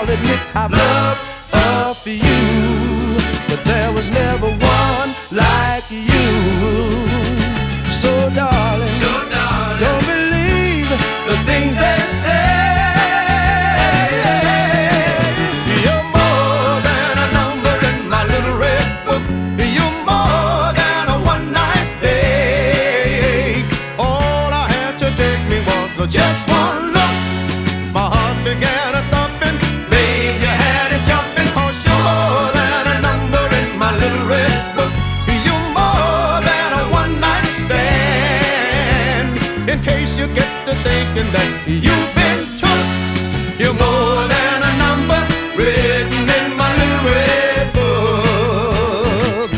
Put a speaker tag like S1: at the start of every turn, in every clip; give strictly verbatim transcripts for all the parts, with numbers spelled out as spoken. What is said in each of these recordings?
S1: I'll admit I've loved a few, but there was never one like you. So darling,
S2: So darling,
S1: don't believe the things they say. You're more than a number in my little red book. You're more than a one-night date. All I had to take me was just one look. My heart began a thumping, babe, you had it jumping. 'Cause you're more than a number in my little red book. You're more than a one-night stand. In case you get to thinking that you've been took, you're more than a number written in my little red book.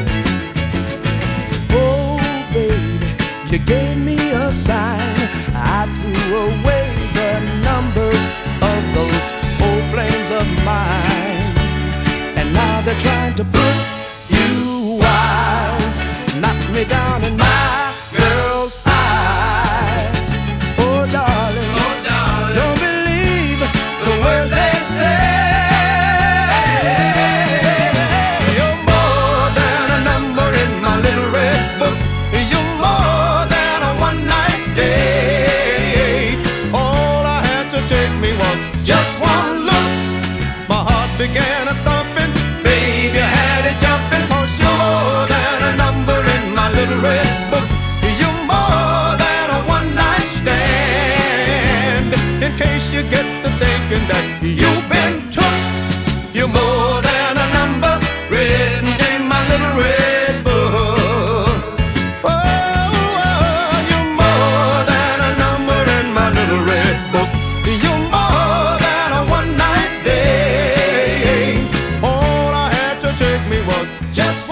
S1: Oh, baby, you gave me a sign. I threw away the numbers of those old flames of mine, and now they're trying to put you wise, knock me down in my girl's eyes. Oh darling,
S2: oh darling,
S1: don't believe the words they say. You're more than a number in my little red book. You're more than a one-night date. All I had to take me was just one look. My heart began a thumping, babe, you had it jumping. 'Cause you're more than a number in my little red book. You're more than a one-night stand. In case you get to thinking that you've been took, you're more than a number written in my little red book. Oh, oh, you're more than a number in my little red book. You're more than a one-night day. All I had to take me was just